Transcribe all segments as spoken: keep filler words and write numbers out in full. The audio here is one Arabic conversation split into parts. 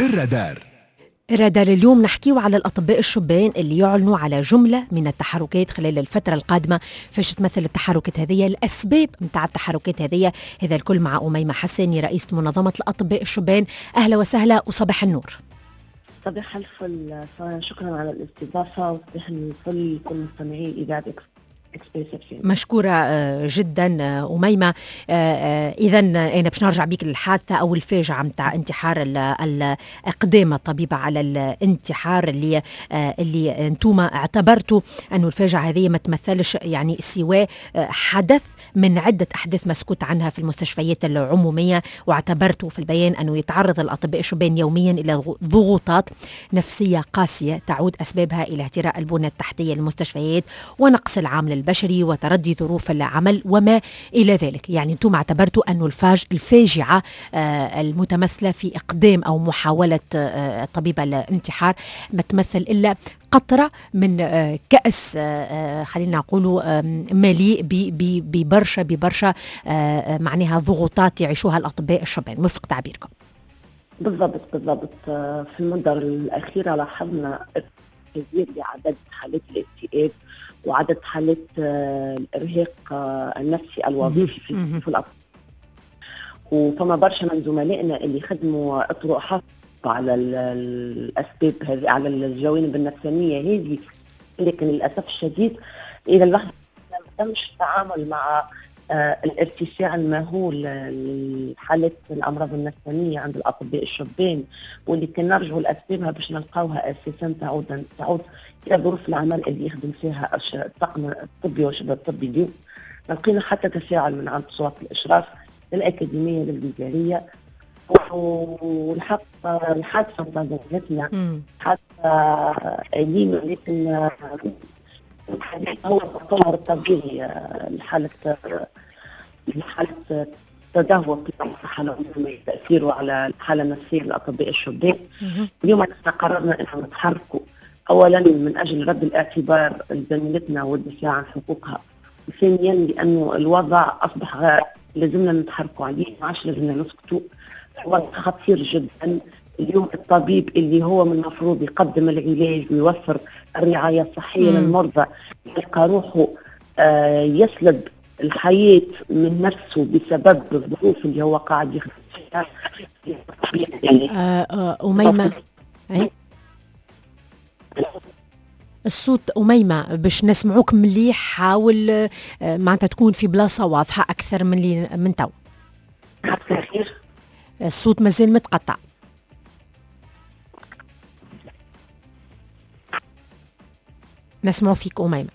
الرادار. الرادار اليوم نحكيو على الأطباء الشبان اللي يعلنوا على جملة من التحركات خلال الفترة القادمة. فاش تمثل التحركات هذه، الأسباب متاع التحركات هذه، هذا الكل مع أميمة حساني رئيسة منظمة الأطباء الشبان. أهلا وسهلا وصباح النور. صباح الفل، شكرا على الاستضافة وصباح الفل كل مستمعي إذاعة مشكورة جدا أميمة. إذا أنا باش نرجع بيك للحادثة أو الفاجعة متاع انتحار الأقدام الطبيبة على الانتحار اللي اللي أنتم اعتبرتوا أنه الفاجعة هذه ما تمثلش يعني سوى حدث من عدة أحداث مسكوت عنها في المستشفيات العمومية، واعتبرتوا في البيان أنه يتعرض الأطباء الشبان يوميا إلى ضغوطات نفسية قاسية تعود أسبابها إلى اهتراء البنى التحتية للمستشفيات ونقص العامل البشري وتردي ظروف العمل وما إلى ذلك. يعني أنتم اعتبرتوا أنه الفاج الفاجعة آه المتمثلة في إقدام أو محاولة آه طبيبة الانتحار ما تمثل إلا قطرة من آه كأس آه خلينا نقول آه مليء ببرشا ببرشا آه معناها ضغوطات يعيشوها الأطباء الشبان. وفق تعبيركم. بالضبط بالضبط. في المدة الأخيرة لاحظنا تزيد لعدد حالات الاكتئاب وعدد حالات الإرهاق النفسي الوظيفي في الأطباء، وفما برشا من زملائنا اللي خدموا أطروحات على الأسباب هذه، على الجوانب النفسانية هذه، لكن للأسف الشديد إذا الواحد ما تمش التعامل مع آه الارتفاع المهول لحالات الأمراض النفسانية عند الأطباء الشبان، واللي كان نرجعوا لأسبابها باش نلقاوها أساسا تعود تعود إلى ظروف العمل اللي يخدم فيها الطاقم الطبي وشبه الطبي اليوم. لقينا حتى تفاعل من عند صوت الإشراف للأكاديمية للوزارية، والحق الحادثة نتاع زوجتنا حتى أليمة، لكن الحديث هو التطور الطبيعي لحالة لحالة تدهور في الصحة العمومية، تأثيره على الحالة النفسية للأطباء الشبان. اليوم قررنا أن نتحركوا أولا من أجل رد الاعتبار لزميلتنا والدفاع عن حقوقها، وثانيا لأنه الوضع أصبح غير لازمنا نتحركوا عليه، ما عادش لازمنا نسكتوا. الوضع خطير جدا اليوم. الطبيب اللي هو من المفروض يقدم العلاج ويوفر الرعاية الصحية مم. للمرضى يلقى روحه آه يسلب الحياة من نفسه بسبب الظروف اللي هو قاعد يخدم فيها. يعني أميمة أي الصوت أميمة باش نسمعوك مليح، حاول معناتها تكون في بلاصة واضحة أكثر من اللي من تو. الصوت مازال متقطع. نسمع فيك أميمة،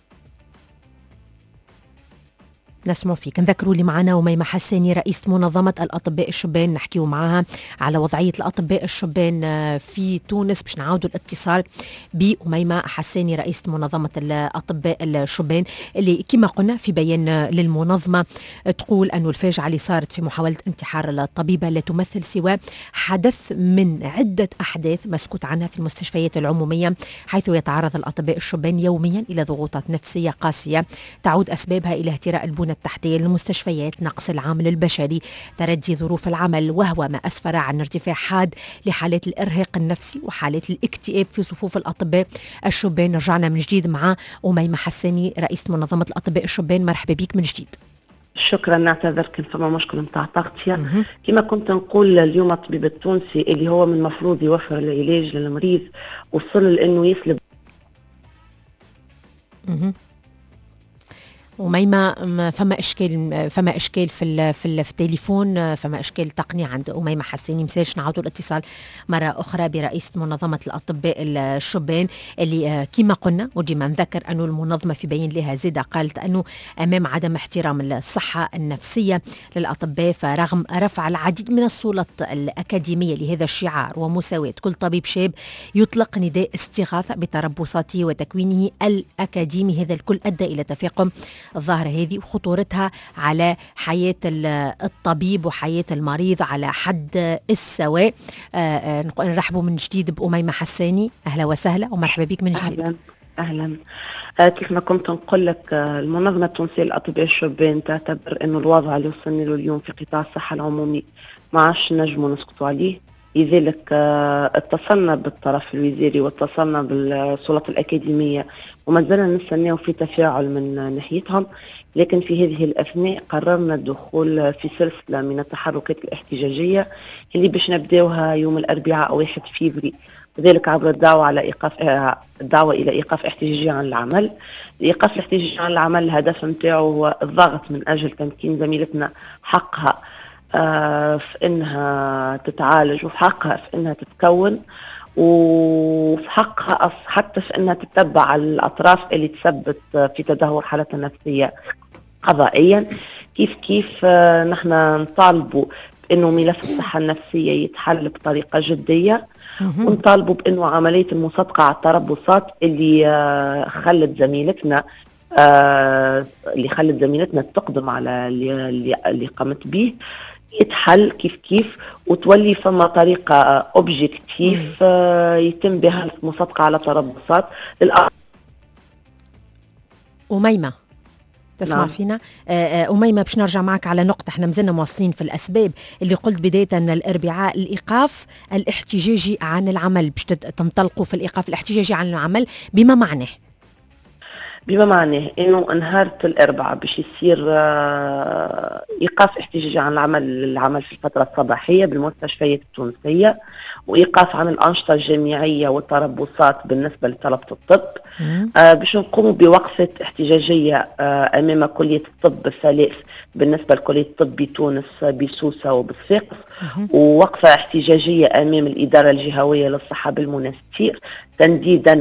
نسمع فيك. نذكروا لي معنا أميمة حساني رئيسة منظمة الأطباء الشبان، نحكيو معها على وضعية الأطباء الشبان في تونس. باش نعاودوا الاتصال بأميمة حساني رئيسة منظمة الأطباء الشبان اللي كما قلنا في بيان للمنظمة تقول أنه الفاجعة اللي صارت في محاولة انتحار الطبيبة لا تمثل سوى حدث من عدة أحداث مسكوت عنها في المستشفيات العمومية، حيث يتعرض الأطباء الشبان يوميا إلى ضغوطات نفسية قاسية تعود أسبابها إلى اهتراء البنى التحتية للمستشفيات، نقص العامل البشري، تردي ظروف العمل، وهو ما أسفر عن ارتفاع حاد لحالات الإرهاق النفسي وحالات الاكتئاب في صفوف الأطباء الشبان. رجعنا من جديد مع أميمة حساني رئيسة منظمة الأطباء الشبان. مرحبا بك من جديد. شكرا. نعتذر كان فما مشكلة متاع تغطية. كما كنت نقول اليوم الطبيب التونسي اللي هو من المفروض يوفر العلاج للمريض وصل لأنه يسلب أميمة. فما إشكال فما إشكال في في في التليفون، فما إشكال تقني عند أميمة حساني. مساش نعودوا الاتصال مرة أخرى برئيسة منظمة الأطباء الشبان اللي كما قلنا وديما نذكر أنه المنظمة في بيان لها زيادة قالت أنه أمام عدم احترام الصحة النفسية للأطباء، فرغم رفع العديد من السلطات الأكاديمية لهذا الشعار ومساواة كل طبيب شاب يطلق نداء استغاثة بتربصاته وتكوينه الأكاديمي، هذا الكل أدى إلى تفاقم الظاهرة هذه وخطورتها على حياة الطبيب وحياة المريض على حد السواء. نرحبوا من جديد بأميمة حساني. أهلا وسهلا ومرحبا بك من جديد. أهلا أهلا. آه كيف ما كنت نقول لك، آه المنظمة التونسية للأطباء الشبان تعتبر أنه الوضع اللي وصلنا له اليوم في قطاع الصحة العمومي ما عادش نجموا نسكتوا عليه. لذلك اتصلنا بالطرف الوزاري واتصلنا بالسلطات الأكاديمية وما زلنا نستناو في تفاعل من ناحيتهم، لكن في هذه الأثناء قررنا الدخول في سلسلة من التحركات الاحتجاجية اللي باش نبداوها يوم الأربعاء واحد فيفري، وذلك عبر الدعوة على إيقاف الدعوة إلى إيقاف احتجاجي عن العمل. الإيقاف الاحتجاجي عن العمل الهدف نتاعو هو الضغط من أجل تمكين زميلتنا حقها آه في إنها تتعالج، وفي حقها في إنها تتكون، وفي حقها حتى في إنها تتبع الأطراف اللي تثبت في تدهور حالتها النفسية قضائيا. كيف كيف آه نحن نطالبوا بأنه ملف الصحة النفسية يتحل بطريقة جدية، ونطالبوا بأنه عملية المصادقة على التربصات اللي آه خلت زميلتنا آه اللي خلت زميلتنا تقدم على اللي, اللي قامت به يتحل كيف كيف، وتولي فما طريقة اوبجيكتيف آه يتم بها المصادقة على تربصات للأ... أميمة تسمع نعم. فينا آه أميمة، باش نرجع معك على نقطة، احنا مازلنا مواصلين في الأسباب اللي قلت بداية أن الأربعاء الإيقاف الاحتجاجي عن العمل، باش تنطلقوا في الإيقاف الاحتجاجي عن العمل بما معناه بما معناه انه نهار الاربعاء باش يصير ايقاف احتجاجي عن العمل العمل في الفتره الصباحيه بالمستشفيات التونسيه، وايقاف عن الانشطه الجامعيه والتربصات بالنسبه لطلبه الطب. آه باش نقوموا بوقفه احتجاجيه آه امام كليه الطب الثلاث بالنسبه لكليه الطب بتونس بسوسه وبصفاقس، ووقفه احتجاجيه امام الاداره الجهويه للصحه بالمنستير تنديدا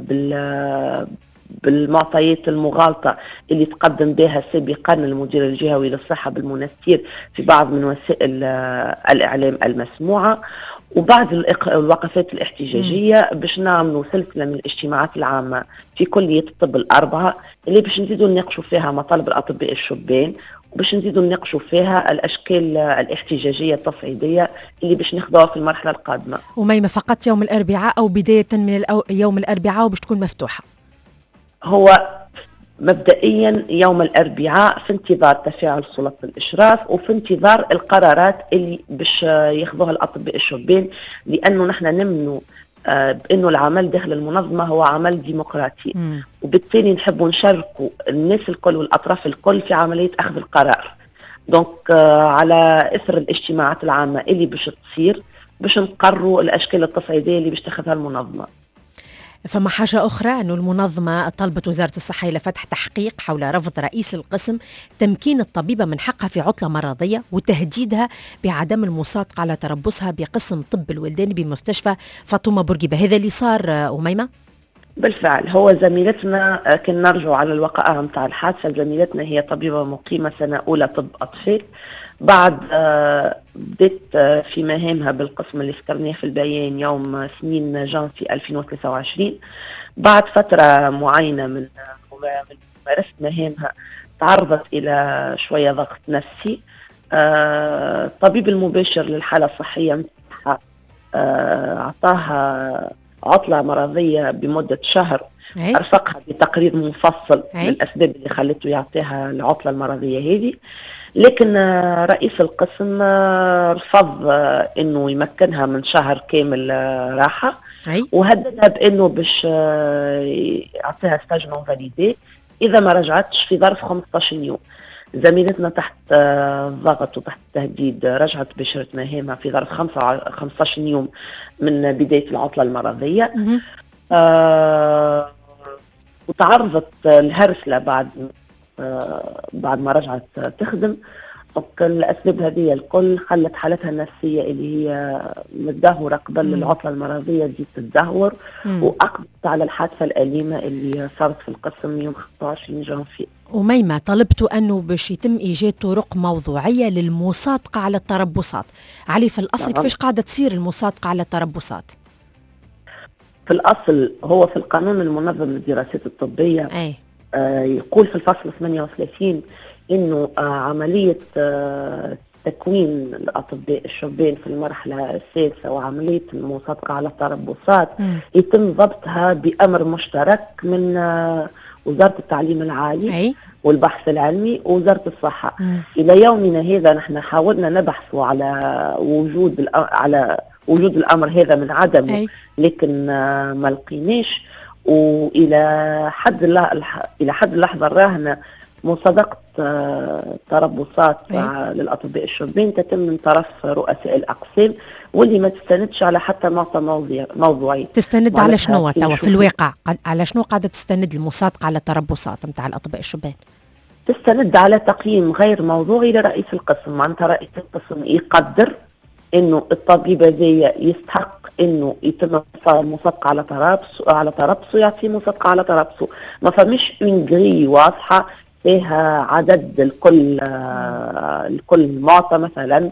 بال بالمعطيات المغالطة اللي تقدم بها سابقا المدير الجهوي للصحة بالمنستير في بعض من وسائل الإعلام المسموعة. وبعد الوقفات الاحتجاجية باش نعملوا سلسلة من الاجتماعات العامة في كلية الطب الأربعة اللي باش نزيدوا نناقشوا فيها مطالب الأطباء الشبان، وباش نزيدوا نناقشوا فيها الأشكال الاحتجاجية التصعيدية اللي باش ناخذوها في المرحلة القادمة. وميمة فقط يوم الأربعاء أو بداية من يوم الأربعاء وباش تكون مفتوحة؟ هو مبدئيا يوم الأربعاء في انتظار تفاعل سلطة الإشراف وفي انتظار القرارات اللي باش ياخذوها الأطباء الشبان، لأنه نحن نمنوا بأنه العمل داخل المنظمة هو عمل ديمقراطي، م. وبالتالي نحبوا نشاركوا الناس الكل والأطراف الكل في عملية أخذ القرار. دونك على إثر الاجتماعات العامة اللي باش تصير باش نقرروا الأشكال التصعيدية اللي باش تاخذها المنظمة. فما حاجة أخرى أنه المنظمة طلبت وزارة الصحة إلى فتح تحقيق حول رفض رئيس القسم تمكين الطبيبة من حقها في عطلة مرضية وتهديدها بعدم المصادقة على تربصها بقسم طب الولدان بمستشفى فاطمة بورقيبة. هذا اللي صار أميمة؟ بالفعل هو زميلتنا كنا نرجع على الوقائع متاع الحادثة. زميلتنا هي طبيبة مقيمة سنة أولى طب أطفال، بعد بدأت في مهامها بالقسم اللي ذكرناه في البيان يوم اثنين جانفي ألفين وثلاثة وعشرين. بعد فترة معينة من ممارسة مهامها تعرضت إلى شوية ضغط نفسي. الطبيب المباشر للحالة الصحية متاعها أعطاها عطلة مرضية بمدة شهر، أرفقها بتقرير مفصل للأسباب اللي خلته يعطيها العطلة المرضية هذه، لكن رئيس القسم رفض انه يمكنها من شهر كامل راحه، وهددها بانه باش يعطيها ستاج نون فاليدي اذا ما رجعتش في ظرف خمسة عشر يوم. زميلتنا تحت الضغط وتحت التهديد رجعت بشرت مهامها في ظرف خمسة عشر يوم من بدايه العطله المرضيه، آه وتعرضت الهرسله بعد آه بعد ما رجعت تخدم. الأسباب هذه الكل خلت حالتها النفسية اللي هي متدهورة قبل العطلة المرضية دي تتدهور، وأقبلت على الحادثة الأليمة اللي صارت في القسم يوم خمسة وعشرين جانفي. أميمة طلبتوا أنه باش يتم إيجاد طرق موضوعية للمصادقة على التربصات، علي في الأصل كيفاش قاعدة تصير المصادقة على التربصات؟ في الأصل هو في القانون المنظم للدراسات الطبية أي. آه يقول في الفصل ثمانية وثلاثين إنه آه عملية آه تكوين الأطباء الشبان في المرحلة السادسة وعملية المصادقة على التربصات م. يتم ضبطها بأمر مشترك من آه وزارة التعليم العالي أي. والبحث العلمي ووزارة الصحة. م. إلى يومنا هذا نحن حاولنا نبحث على وجود على وجود الامر هذا من عدمه، أي. لكن آه ما لقيناش. والى حد الى حد اللحظه راهنا مصادقه آه تربصات آه للاطباء الشبان تتم من طرف رؤساء الاقسام، واللي ما تستندش على حتى معطى موضوعي. تستند على شنو توا في الواقع؟ على شنو قاعده تستند المصادقه على التربصات نتاع الاطباء الشبان؟ تستند على تقييم غير موضوعي لرئيس القسم. معناتها رئيس القسم يقدر انه الطبيب هذايا يستحق انه يتم المصادقه على ترابصه على ترابصه يعطيه مصادقه على ترابصه. ما فماش اون غري واضحه فيها عدد الكل الكل معطى، مثلا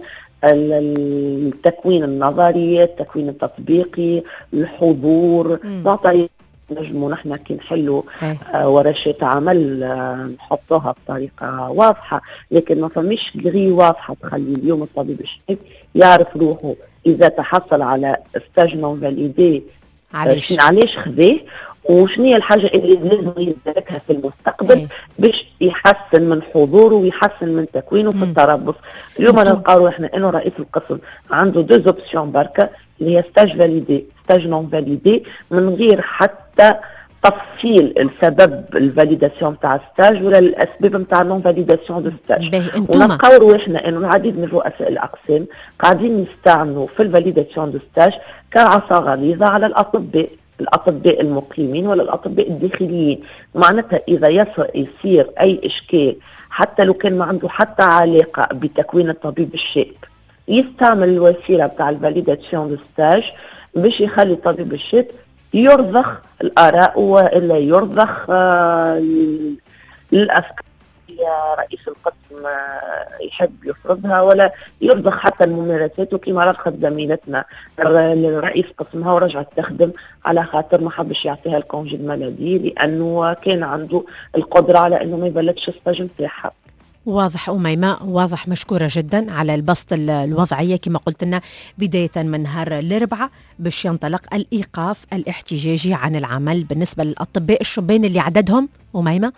التكوين النظري، التكوين التطبيقي، الحضور، معطيات نجموا نحن كي نحلوا آه ورشات عمل آه نحطوها بطريقه واضحه، لكن ما فماش غري واضحه تخلي اليوم الطبيب الشاب يعرف روحه اذا تحصل على ستاج نون فاليدي علاش آه علاش خذاه، وشنو هي الحاجه اللي لازم يدركها في المستقبل أي. باش يحسن من حضوره ويحسن من تكوينه في التربص. اليوم نلقاو احنا انه رئيس القسم عنده دو اوبسيون بركه اللي هي ستاج فاليدي ستاج نون فاليدي، من غير حتى تفصيل السبب الفاليداسيون تاع ستاج ولا الاسباب نتاع نون فاليداسيون دو ستاج. ونلقاو احنا انه العديد من رؤساء الاقسام قاعدين يستعملوا في الفاليداسيون دو ستاج كعصا غليظه على الاطباء الاطباء المقيمين ولا الاطباء الداخليين. معناتها اذا يصير اي اشكال حتى لو كان ما عنده حتى علاقه بتكوين الطبيب الشاب، يستعمل الوسيله بتاع الفاليداسيون دو ستاج باش يخلي الطبيب الشاب يرضخ الاراء والا يرضخ آه الافكار رئيس القسم يحب يفرضها، ولا يرضخ حتى الممارسات. وكما رضخت زميلتنا الرئيس قسمها ورجعت تخدم على خاطر ما حبش يعطيها الكونجي المالادي لانه كان عنده القدره على انه ما يبلدش الستاج نتاعها. واضح أميمة، واضح. مشكورة جدا على البسط الوضعية كما قلت لنا بداية من نهار الأربعاء باش ينطلق الإيقاف الاحتجاجي عن العمل بالنسبة للأطباء الشبان اللي عددهم أميمة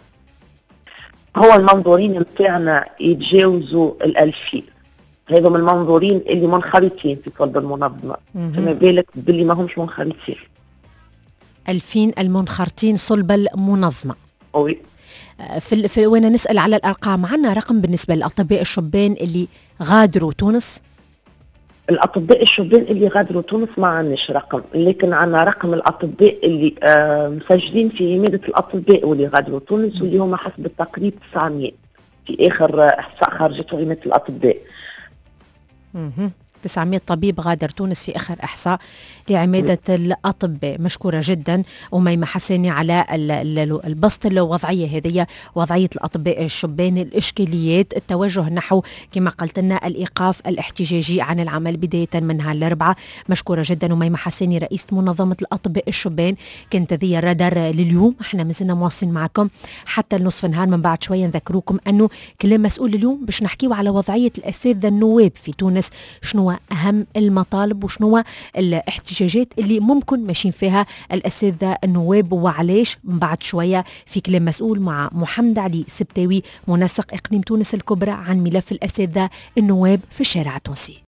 هو المنظورين متاعنا يتجاوزوا الألفين. هذم المنظورين اللي منخرطين في طلب المنظمة، فما بالك باللي ما همش منخرطين. ألفين المنخرطين صلب المنظمة. أوي. في, في وين نسأل على الأرقام، عنا رقم بالنسبة للأطباء الشبان اللي غادروا تونس؟ الأطباء الشبان اللي غادروا تونس ما عندناش رقم، لكن عنا رقم الأطباء اللي آه مسجلين في عمادة الأطباء واللي غادروا تونس، واللي هما حسب التقريب تسعمية في آخر إحصاء خرجته عمادة الأطباء. اها تسعمية طبيب غادر تونس في آخر إحصاء لعمادة الأطباء. مشكورة جدا أميمة حساني على البسط الوضعية هذه، وضعية الأطباء الشبان، الإشكاليات، التوجه نحو كما قلت لنا الإيقاف الاحتجاجي عن العمل بداية من نهار الأربعاء. مشكورة جدا أميمة حساني رئيسة منظمة الأطباء الشبان. كانت هذه الرادار لليوم، احنا مازلنا مواصلين معكم حتى النصف النهار. من بعد شوية نذكروكم أنه كلام مسؤول اليوم باش نحكيو على وضعية الأساتذة النواب في تونس، شنو أهم المطالب وشنو الاحتجاجات اللي ممكن ماشيين فيها الأساتذة النواب وعليش. من بعد شوية في كلام مسؤول مع محمد علي سبتاوي منسق إقليم تونس الكبرى عن ملف الأساتذة النواب في الشارع التونسي.